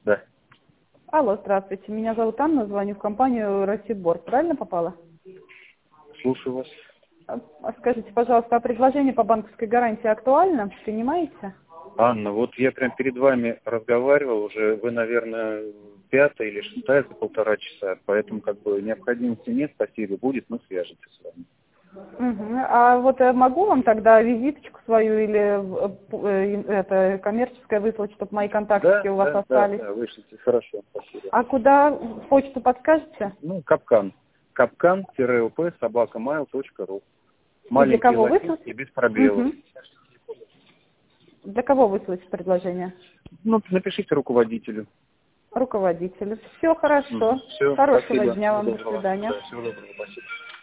Да. Алло, здравствуйте. Меня зовут Анна, звоню в компанию «Россибор». Правильно попала? Слушаю вас. Скажите, пожалуйста, а предложение по банковской гарантии актуально? Принимаете? Анна, вот я прям перед вами разговаривал уже, вы, наверное, 5-я или 6-я за 1,5 часа, поэтому как бы необходимости нет, спасибо, будет, мы свяжемся с вами. Угу. А вот могу вам тогда визиточку свою или это коммерческое выслать, чтобы мои контактики у вас остались? Да, вышлите, хорошо, спасибо. А куда почту подскажете? Ну, Капкан. Капкан-op@mail.ru. И для Маленький кого латинский выслать? и без пробелов. Угу. Для кого выслать предложение? Ну, напишите руководителю. Руководителю. Все хорошо. Все, Хорошего спасибо. дня Всего вам. До доброго. свидания. Да, всего доброго, спасибо.